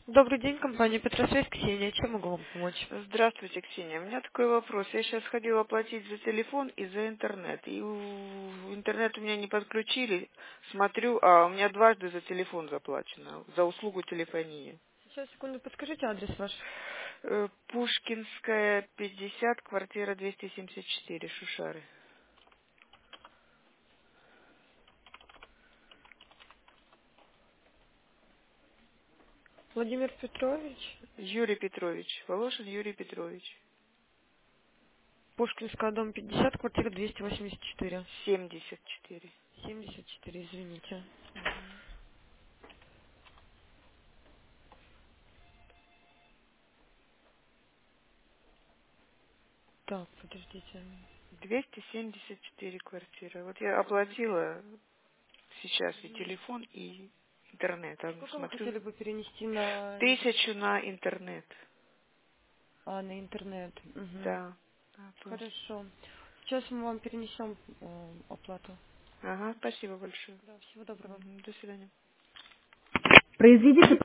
Добрый день, компания Петросвязь, Ксения. Чем могу вам помочь? Здравствуйте, Ксения. У меня такой вопрос. Я сейчас ходила платить за телефон и за интернет. И интернет у меня не подключили. Смотрю, а у меня дважды за телефон заплачено. За услугу телефонии. Сейчас, секунду, подскажите адрес ваш. Пушкинская, 50, квартира 274, Шушары. Владимир Петрович, Юрий Петрович. Волошин Юрий Петрович. Пушкинская, дом 50, квартира 284. 74. 74, извините. Так, подождите. 274 квартира. Вот я оплатила сейчас и телефон, и интернет. А Сколько вы смотрю, хотели бы перенести на, 1000 на интернет. на интернет? Мгм. Да. Оплачу. Хорошо. Сейчас мы вам перенесем оплату. Ага, спасибо большое. Да, всего доброго. Мгм, до свидания. Произведите